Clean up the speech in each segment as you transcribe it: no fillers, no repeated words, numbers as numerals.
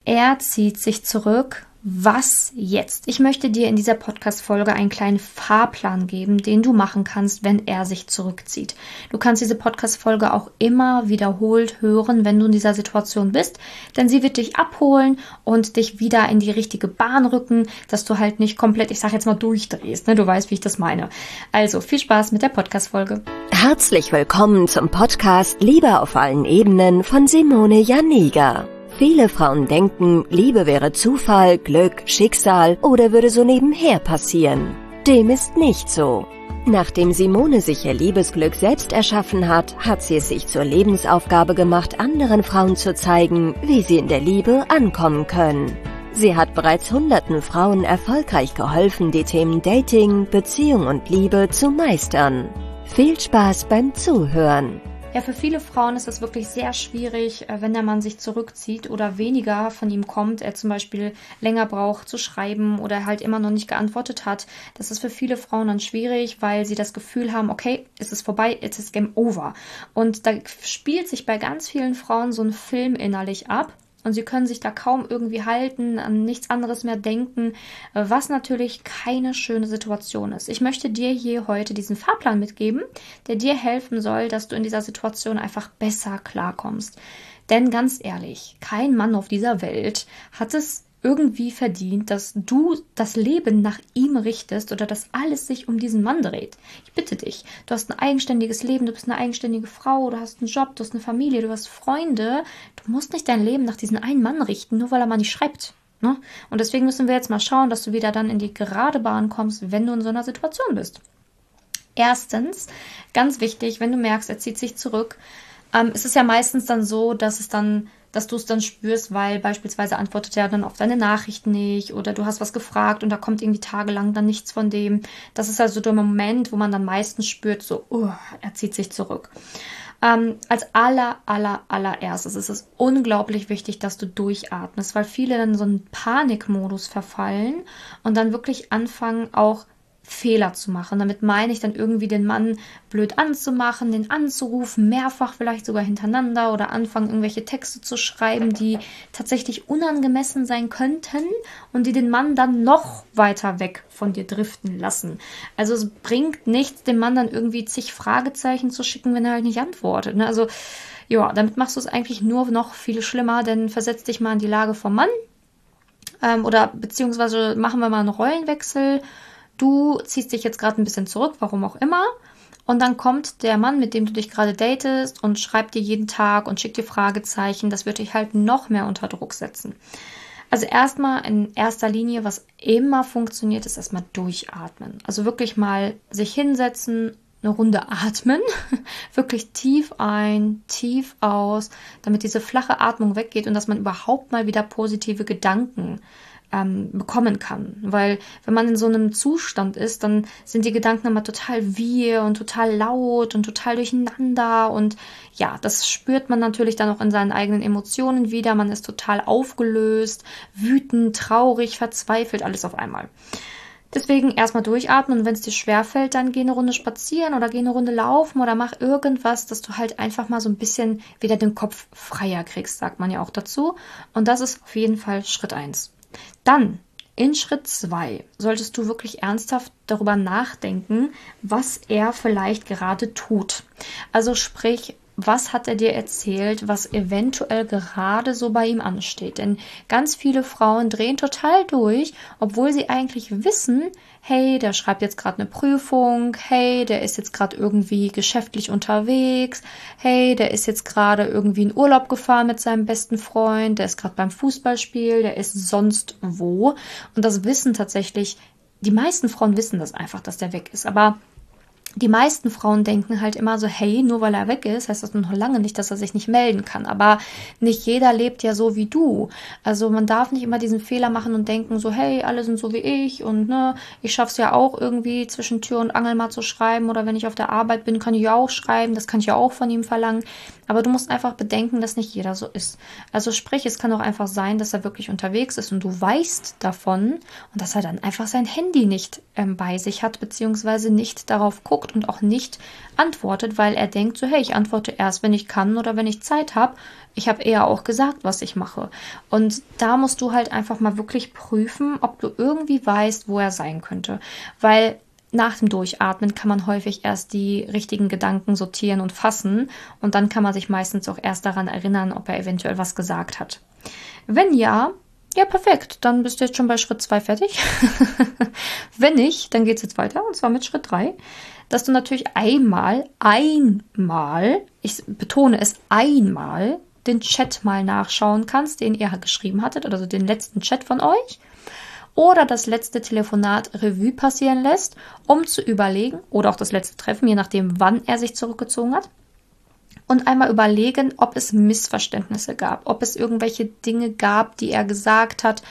Er zieht sich zurück. Was jetzt? Ich möchte dir in dieser Podcast-Folge einen kleinen Fahrplan geben, den du machen kannst, wenn er sich zurückzieht. Du kannst diese Podcast-Folge auch immer wiederholt hören, wenn du in dieser Situation bist, denn sie wird dich abholen und dich wieder in die richtige Bahn rücken, dass du halt nicht komplett, ich sag jetzt mal, durchdrehst. Ne? Du weißt, wie ich das meine. Also, viel Spaß mit der Podcast-Folge. Herzlich willkommen zum Podcast Liebe auf allen Ebenen von Simone Janiga. Viele Frauen denken, Liebe wäre Zufall, Glück, Schicksal oder würde so nebenher passieren. Dem ist nicht so. Nachdem Simone sich ihr Liebesglück selbst erschaffen hat, hat sie es sich zur Lebensaufgabe gemacht, anderen Frauen zu zeigen, wie sie in der Liebe ankommen können. Sie hat bereits hunderten Frauen erfolgreich geholfen, die Themen Dating, Beziehung und Liebe zu meistern. Viel Spaß beim Zuhören! Ja, für viele Frauen ist es wirklich sehr schwierig, wenn der Mann sich zurückzieht oder weniger von ihm kommt, er zum Beispiel länger braucht zu schreiben oder halt immer noch nicht geantwortet hat. Das ist für viele Frauen dann schwierig, weil sie das Gefühl haben, okay, es ist vorbei, es ist Game Over. Und da spielt sich bei ganz vielen Frauen so ein Film innerlich ab. Und sie können sich da kaum irgendwie halten, an nichts anderes mehr denken, was natürlich keine schöne Situation ist. Ich möchte dir hier heute diesen Fahrplan mitgeben, der dir helfen soll, dass du in dieser Situation einfach besser klarkommst. Denn ganz ehrlich, kein Mann auf dieser Welt hat es irgendwie verdient, dass du das Leben nach ihm richtest oder dass alles sich um diesen Mann dreht. Ich bitte dich, du hast ein eigenständiges Leben, du bist eine eigenständige Frau, du hast einen Job, du hast eine Familie, du hast Freunde. Du musst nicht dein Leben nach diesem einen Mann richten, nur weil er mal nicht schreibt. Ne? Und deswegen müssen wir jetzt mal schauen, dass du wieder dann in die gerade Bahn kommst, wenn du in so einer Situation bist. Erstens, ganz wichtig, wenn du merkst, er zieht sich zurück, es ist ja meistens dann so, dass du es dann spürst, weil beispielsweise antwortet er dann auf deine Nachrichten nicht oder du hast was gefragt und da kommt irgendwie tagelang dann nichts von dem. Das ist also der Moment, wo man dann meistens spürt, so, er zieht sich zurück. Als allererstes ist es unglaublich wichtig, dass du durchatmest, weil viele dann so einen Panikmodus verfallen und dann wirklich anfangen, auch Fehler zu machen. Damit meine ich dann irgendwie den Mann blöd anzumachen, den anzurufen, mehrfach vielleicht sogar hintereinander oder anfangen, irgendwelche Texte zu schreiben, die tatsächlich unangemessen sein könnten und die den Mann dann noch weiter weg von dir driften lassen. Also es bringt nichts, dem Mann dann irgendwie zig Fragezeichen zu schicken, wenn er halt nicht antwortet. Ne? Also ja, damit machst du es eigentlich nur noch viel schlimmer, denn versetz dich mal in die Lage vom Mann oder beziehungsweise machen wir mal einen Rollenwechsel. Du ziehst dich jetzt gerade ein bisschen zurück, warum auch immer. Und dann kommt der Mann, mit dem du dich gerade datest und schreibt dir jeden Tag und schickt dir Fragezeichen. Das wird dich halt noch mehr unter Druck setzen. Also erstmal in erster Linie, was immer funktioniert, ist erstmal durchatmen. Also wirklich mal sich hinsetzen, eine Runde atmen, wirklich tief ein, tief aus, damit diese flache Atmung weggeht und dass man überhaupt mal wieder positive Gedanken bekommen kann. Weil wenn man in so einem Zustand ist, dann sind die Gedanken immer total wirr und total laut und total durcheinander und ja, das spürt man natürlich dann auch in seinen eigenen Emotionen wieder. Man ist total aufgelöst, wütend, traurig, verzweifelt, alles auf einmal. Deswegen erstmal durchatmen und wenn es dir schwerfällt, dann geh eine Runde spazieren oder geh eine Runde laufen oder mach irgendwas, dass du halt einfach mal so ein bisschen wieder den Kopf freier kriegst, sagt man ja auch dazu. Und das ist auf jeden Fall Schritt 1. Dann, in Schritt 2, solltest du wirklich ernsthaft darüber nachdenken, was er vielleicht gerade tut. Also sprich, was hat er dir erzählt, was eventuell gerade so bei ihm ansteht? Denn ganz viele Frauen drehen total durch, obwohl sie eigentlich wissen, hey, der schreibt jetzt gerade eine Prüfung, hey, der ist jetzt gerade irgendwie geschäftlich unterwegs, hey, der ist jetzt gerade irgendwie in Urlaub gefahren mit seinem besten Freund, der ist gerade beim Fußballspiel, der ist sonst wo. Und das wissen tatsächlich, die meisten Frauen wissen das einfach, dass der weg ist, aber die meisten Frauen denken halt immer so, hey, nur weil er weg ist, heißt das noch lange nicht, dass er sich nicht melden kann. Aber nicht jeder lebt ja so wie du. Also man darf nicht immer diesen Fehler machen und denken so, hey, alle sind so wie ich und ne, ich schaff's ja auch irgendwie zwischen Tür und Angel mal zu schreiben oder wenn ich auf der Arbeit bin, kann ich ja auch schreiben, das kann ich ja auch von ihm verlangen. Aber du musst einfach bedenken, dass nicht jeder so ist. Also sprich, es kann auch einfach sein, dass er wirklich unterwegs ist und du weißt davon und dass er dann einfach sein Handy nicht bei sich hat, beziehungsweise nicht darauf guckt. guckt und auch nicht antwortet, weil er denkt so, hey, ich antworte erst, wenn ich kann oder wenn ich Zeit habe. Ich habe eher auch gesagt, was ich mache. Und da musst du halt einfach mal wirklich prüfen, ob du irgendwie weißt, wo er sein könnte. Weil nach dem Durchatmen kann man häufig erst die richtigen Gedanken sortieren und fassen und dann kann man sich meistens auch erst daran erinnern, ob er eventuell was gesagt hat. Wenn ja, ja perfekt, dann bist du jetzt schon bei Schritt 2 fertig. Wenn nicht, dann geht es jetzt weiter und zwar mit Schritt 3, dass du natürlich einmal, ich betone es einmal, den Chat mal nachschauen kannst, den ihr geschrieben hattet, also den letzten Chat von euch. Oder das letzte Telefonat Revue passieren lässt, um zu überlegen, oder auch das letzte Treffen, je nachdem, wann er sich zurückgezogen hat, und einmal überlegen, ob es Missverständnisse gab, ob es irgendwelche Dinge gab, die er gesagt hat,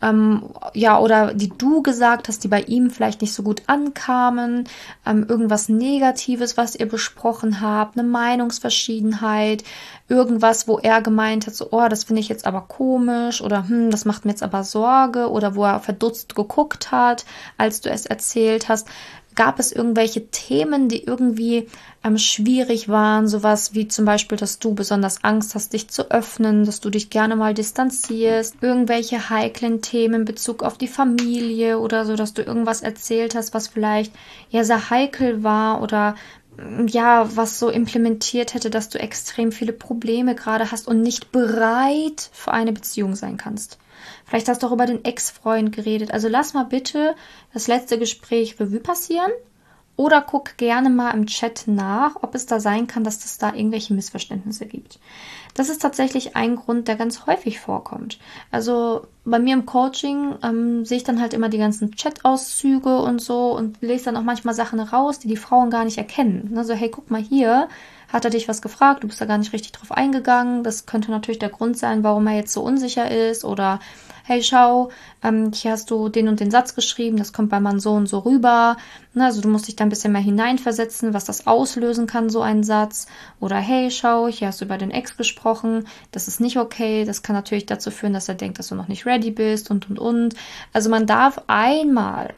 oder die du gesagt hast, die bei ihm vielleicht nicht so gut ankamen, irgendwas Negatives, was ihr besprochen habt, eine Meinungsverschiedenheit, irgendwas, wo er gemeint hat, so, oh, das finde ich jetzt aber komisch oder das macht mir jetzt aber Sorge oder wo er verdutzt geguckt hat, als du es erzählt hast. Gab es irgendwelche Themen, die irgendwie schwierig waren, sowas wie zum Beispiel, dass du besonders Angst hast, dich zu öffnen, dass du dich gerne mal distanzierst, irgendwelche heiklen Themen in Bezug auf die Familie oder so, dass du irgendwas erzählt hast, was vielleicht ja sehr heikel war oder ja, was so implementiert hätte, dass du extrem viele Probleme gerade hast und nicht bereit für eine Beziehung sein kannst. Vielleicht hast du auch über den Ex-Freund geredet. Also lass mal bitte das letzte Gespräch Revue passieren oder guck gerne mal im Chat nach, ob es da sein kann, dass es da irgendwelche Missverständnisse gibt. Das ist tatsächlich ein Grund, der ganz häufig vorkommt. Also bei mir im Coaching sehe ich dann halt immer die ganzen Chat-Auszüge und so und lese dann auch manchmal Sachen raus, die die Frauen gar nicht erkennen. Also hey, guck mal hier, hat er dich was gefragt, du bist da gar nicht richtig drauf eingegangen. Das könnte natürlich der Grund sein, warum er jetzt so unsicher ist oder hey, schau, hier hast du den und den Satz geschrieben, das kommt bei Mann so und so rüber. Also du musst dich da ein bisschen mehr hineinversetzen, was das auslösen kann, so ein Satz. Oder hey, schau, hier hast du über den Ex gesprochen, das ist nicht okay. Das kann natürlich dazu führen, dass er denkt, dass du noch nicht ready bist und. Also man darf einmal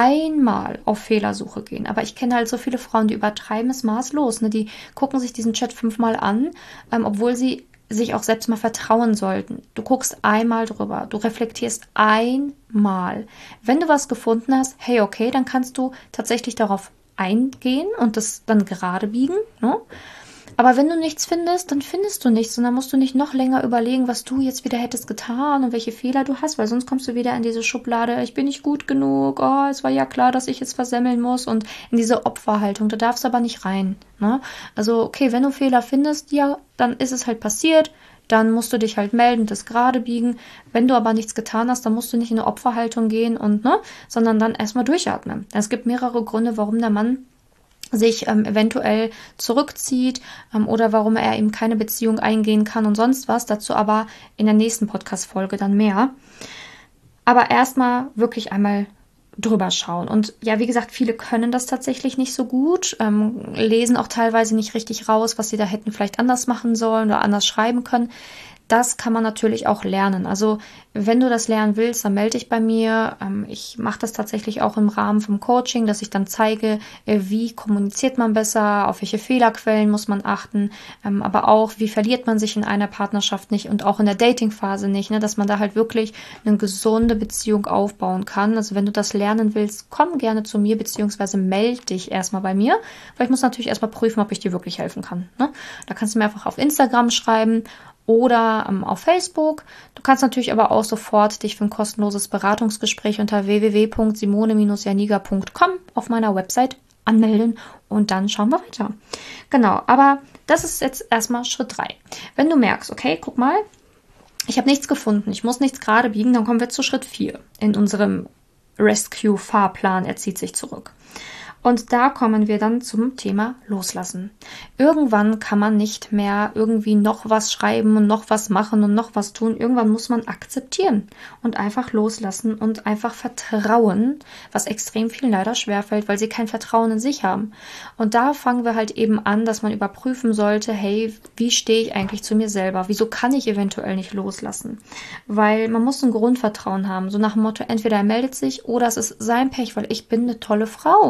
auf Fehlersuche gehen. Aber ich kenne halt so viele Frauen, die übertreiben es maßlos. Ne? Die gucken sich diesen Chat 5-mal an, obwohl sie sich auch selbst mal vertrauen sollten. Du guckst einmal drüber, du reflektierst einmal. Wenn du was gefunden hast, hey, okay, dann kannst du tatsächlich darauf eingehen und das dann gerade biegen. Ne? Aber wenn du nichts findest, dann findest du nichts und dann musst du nicht noch länger überlegen, was du jetzt wieder hättest getan und welche Fehler du hast, weil sonst kommst du wieder in diese Schublade, ich bin nicht gut genug, oh, es war ja klar, dass ich jetzt versemmeln muss und in diese Opferhaltung, da darfst du aber nicht rein. Ne? Also okay, wenn du Fehler findest, ja, dann ist es halt passiert, dann musst du dich halt melden, das gerade biegen. Wenn du aber nichts getan hast, dann musst du nicht in eine Opferhaltung gehen sondern dann erstmal durchatmen. Es gibt mehrere Gründe, warum der Mann sich eventuell zurückzieht oder warum er eben keine Beziehung eingehen kann und sonst was. Dazu aber in der nächsten Podcast-Folge dann mehr. Aber erstmal wirklich einmal drüber schauen. Und ja, wie gesagt, viele können das tatsächlich nicht so gut, lesen auch teilweise nicht richtig raus, was sie da hätten vielleicht anders machen sollen oder anders schreiben können. Das kann man natürlich auch lernen. Also wenn du das lernen willst, dann melde dich bei mir. Ich mache das tatsächlich auch im Rahmen vom Coaching, dass ich dann zeige, wie kommuniziert man besser, auf welche Fehlerquellen muss man achten, aber auch, wie verliert man sich in einer Partnerschaft nicht und auch in der Datingphase nicht, ne, dass man da halt wirklich eine gesunde Beziehung aufbauen kann. Also wenn du das lernen willst, komm gerne zu mir, beziehungsweise melde dich erstmal bei mir, weil ich muss natürlich erstmal prüfen, ob ich dir wirklich helfen kann. Ne? Da kannst du mir einfach auf Instagram schreiben oder auf Facebook. Du kannst natürlich aber auch sofort dich für ein kostenloses Beratungsgespräch unter www.simone-janiga.com auf meiner Website anmelden und dann schauen wir weiter. Genau, aber das ist jetzt erstmal Schritt 3. Wenn du merkst, okay, guck mal, ich habe nichts gefunden, ich muss nichts gerade biegen, dann kommen wir zu Schritt 4 in unserem Rescue-Fahrplan, er zieht sich zurück. Und da kommen wir dann zum Thema Loslassen. Irgendwann kann man nicht mehr irgendwie noch was schreiben und noch was machen und noch was tun. Irgendwann muss man akzeptieren und einfach loslassen und einfach vertrauen, was extrem vielen leider schwerfällt, weil sie kein Vertrauen in sich haben. Und da fangen wir halt eben an, dass man überprüfen sollte, hey, wie stehe ich eigentlich zu mir selber? Wieso kann ich eventuell nicht loslassen? Weil man muss ein Grundvertrauen haben, so nach dem Motto, entweder er meldet sich oder es ist sein Pech, weil ich bin eine tolle Frau.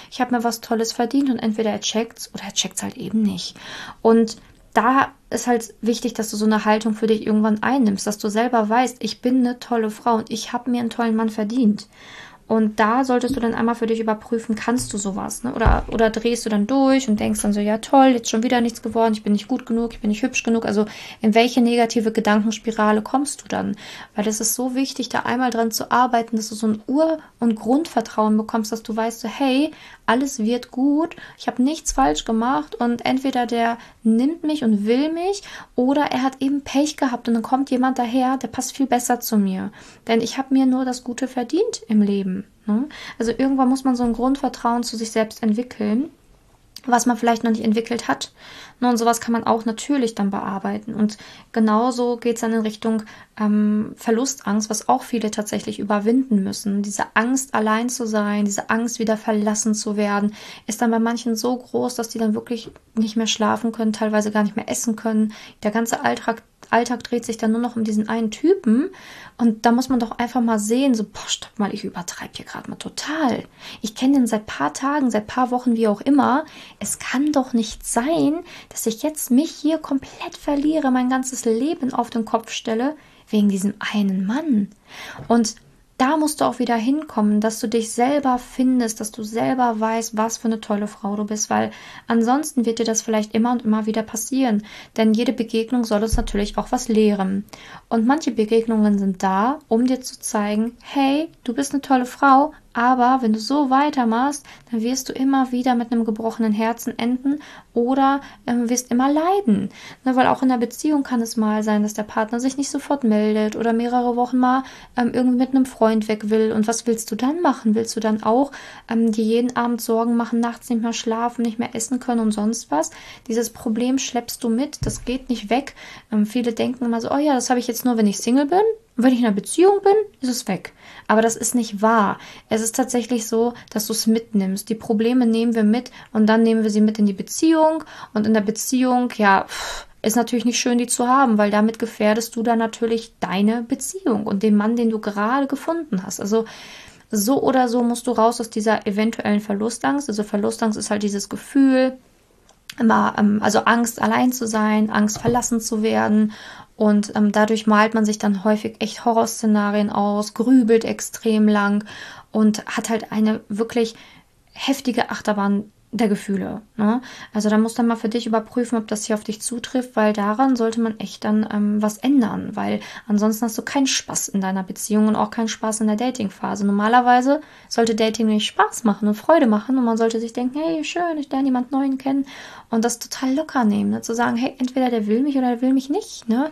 ich habe mir was Tolles verdient und entweder er checkt's oder er checkt's halt eben nicht. Und da ist halt wichtig, dass du so eine Haltung für dich irgendwann einnimmst, dass du selber weißt, ich bin eine tolle Frau und ich habe mir einen tollen Mann verdient. Und da solltest du dann einmal für dich überprüfen, kannst du sowas, ne? Oder drehst du dann durch und denkst dann so, ja toll, jetzt schon wieder nichts geworden, ich bin nicht gut genug, ich bin nicht hübsch genug. Also in welche negative Gedankenspirale kommst du dann? Weil es ist so wichtig, da einmal dran zu arbeiten, dass du so ein Ur- und Grundvertrauen bekommst, dass du weißt, so, hey, alles wird gut, ich habe nichts falsch gemacht und entweder der nimmt mich und will mich oder er hat eben Pech gehabt und dann kommt jemand daher, der passt viel besser zu mir. Denn ich habe mir nur das Gute verdient im Leben. Ne? Also irgendwann muss man so ein Grundvertrauen zu sich selbst entwickeln, was man vielleicht noch nicht entwickelt hat. Und sowas kann man auch natürlich dann bearbeiten. Und genauso geht es dann in Richtung Verlustangst, was auch viele tatsächlich überwinden müssen. Diese Angst, allein zu sein, diese Angst, wieder verlassen zu werden, ist dann bei manchen so groß, dass die dann wirklich nicht mehr schlafen können, teilweise gar nicht mehr essen können. Der ganze Alltag dreht sich dann nur noch um diesen einen Typen. Und da muss man doch einfach mal sehen, so, boah, stopp mal, ich übertreibe hier gerade mal total. Ich kenne den seit paar Tagen, seit paar Wochen, wie auch immer. Es kann doch nicht sein, dass ich jetzt mich hier komplett verliere, mein ganzes Leben auf den Kopf stelle, wegen diesem einen Mann. Und da musst du auch wieder hinkommen, dass du dich selber findest, dass du selber weißt, was für eine tolle Frau du bist, weil ansonsten wird dir das vielleicht immer und immer wieder passieren, denn jede Begegnung soll uns natürlich auch was lehren. Und manche Begegnungen sind da, um dir zu zeigen, hey, du bist eine tolle Frau, aber wenn du so weitermachst, dann wirst du immer wieder mit einem gebrochenen Herzen enden oder wirst immer leiden. Ne, weil auch in der Beziehung kann es mal sein, dass der Partner sich nicht sofort meldet oder mehrere Wochen mal irgendwie mit einem Freund weg will. Und was willst du dann machen? Willst du dann auch dir jeden Abend Sorgen machen, nachts nicht mehr schlafen, nicht mehr essen können und sonst was? Dieses Problem schleppst du mit, das geht nicht weg. Viele denken immer so, oh ja, das habe ich jetzt nur, wenn ich Single bin. Und wenn ich in einer Beziehung bin, ist es weg. Aber das ist nicht wahr. Es ist tatsächlich so, dass du es mitnimmst. Die Probleme nehmen wir mit und dann nehmen wir sie mit in die Beziehung. Und in der Beziehung, ja, ist natürlich nicht schön, die zu haben, weil damit gefährdest du dann natürlich deine Beziehung und den Mann, den du gerade gefunden hast. Also so oder so musst du raus aus dieser eventuellen Verlustangst. Also Verlustangst ist halt dieses Gefühl, immer, also Angst, allein zu sein, Angst, verlassen zu werden. Und dadurch malt man sich dann häufig echt Horrorszenarien aus, grübelt extrem lang und hat halt eine wirklich heftige Achterbahn der Gefühle. Ne? Also da musst du mal für dich überprüfen, ob das hier auf dich zutrifft, weil daran sollte man echt dann was ändern, weil ansonsten hast du keinen Spaß in deiner Beziehung und auch keinen Spaß in der Datingphase. Normalerweise sollte Dating nicht Spaß machen und Freude machen und man sollte sich denken, hey, schön, ich lerne jemand Neuen kennen und das total locker nehmen, ne? Zu sagen, hey, entweder der will mich oder der will mich nicht, ne?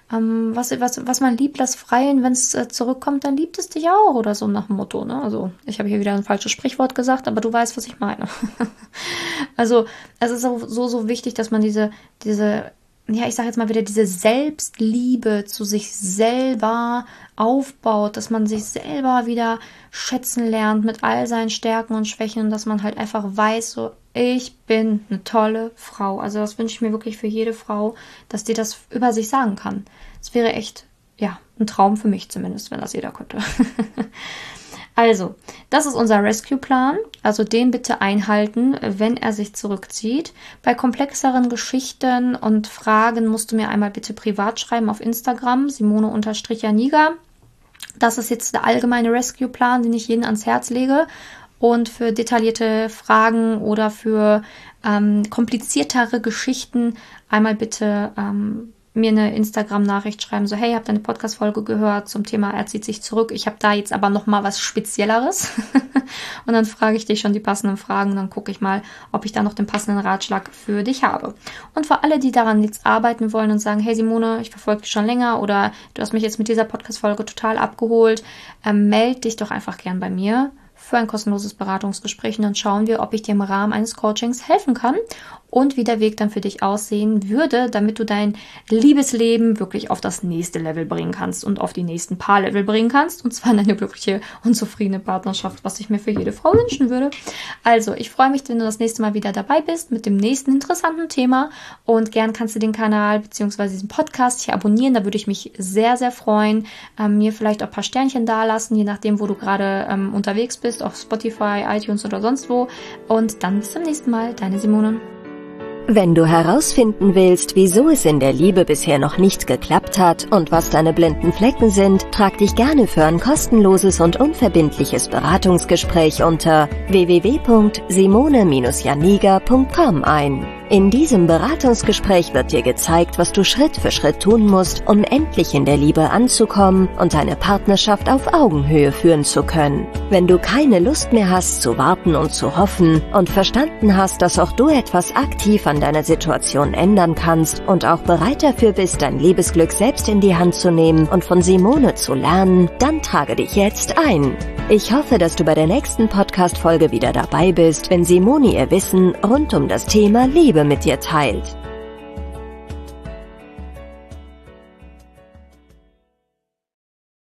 Was man liebt, lass frei und wenn es zurückkommt, dann liebt es dich auch oder so nach dem Motto, ne? Also ich habe hier wieder ein falsches Sprichwort gesagt, aber du weißt, was ich meine. Also es ist so wichtig, dass man diese, ja, ich sage jetzt mal wieder, diese Selbstliebe zu sich selber aufbaut, dass man sich selber wieder schätzen lernt mit all seinen Stärken und Schwächen und dass man halt einfach weiß, so, ich bin eine tolle Frau. Also das wünsche ich mir wirklich für jede Frau, dass die das über sich sagen kann. Das wäre echt, ja, ein Traum für mich zumindest, wenn das jeder könnte. Also, das ist unser Rescue-Plan. Also den bitte einhalten, wenn er sich zurückzieht. Bei komplexeren Geschichten und Fragen musst du mir einmal bitte privat schreiben auf Instagram, Simone_Janiga. Das ist jetzt der allgemeine Rescue-Plan, den ich jedem ans Herz lege. Und für detaillierte Fragen oder für kompliziertere Geschichten einmal bitte mir eine Instagram-Nachricht schreiben, so, hey, ich habe deine Podcast-Folge gehört zum Thema, er zieht sich zurück. Ich habe da jetzt aber noch mal was Spezielleres. Und dann frage ich dich schon die passenden Fragen und dann gucke ich mal, ob ich da noch den passenden Ratschlag für dich habe. Und für alle, die daran jetzt arbeiten wollen und sagen, hey Simone, ich verfolge dich schon länger oder du hast mich jetzt mit dieser Podcast-Folge total abgeholt, melde dich doch einfach gern bei mir für ein kostenloses Beratungsgespräch und dann schauen wir, ob ich dir im Rahmen eines Coachings helfen kann und wie der Weg dann für dich aussehen würde, damit du dein Liebesleben wirklich auf das nächste Level bringen kannst und auf die nächsten paar Level bringen kannst, und zwar in eine glückliche und zufriedene Partnerschaft, was ich mir für jede Frau wünschen würde. Also, ich freue mich, wenn du das nächste Mal wieder dabei bist mit dem nächsten interessanten Thema, und gern kannst du den Kanal bzw. diesen Podcast hier abonnieren, da würde ich mich sehr, sehr freuen. Mir vielleicht auch ein paar Sternchen dalassen, je nachdem, wo du gerade unterwegs bist, auf Spotify, iTunes oder sonst wo. Und dann bis zum nächsten Mal, deine Simone. Wenn du herausfinden willst, wieso es in der Liebe bisher noch nicht geklappt hat und was deine blinden Flecken sind, trag dich gerne für ein kostenloses und unverbindliches Beratungsgespräch unter www.simone-janiga.com ein. In diesem Beratungsgespräch wird dir gezeigt, was du Schritt für Schritt tun musst, um endlich in der Liebe anzukommen und deine Partnerschaft auf Augenhöhe führen zu können. Wenn du keine Lust mehr hast zu warten und zu hoffen und verstanden hast, dass auch du etwas aktiv an deiner Situation ändern kannst und auch bereit dafür bist, dein Liebesglück selbst in die Hand zu nehmen und von Simone zu lernen, dann trage dich jetzt ein. Ich hoffe, dass du bei der nächsten Podcast-Folge wieder dabei bist, wenn Simone ihr Wissen rund um das Thema Liebe mit dir teilt.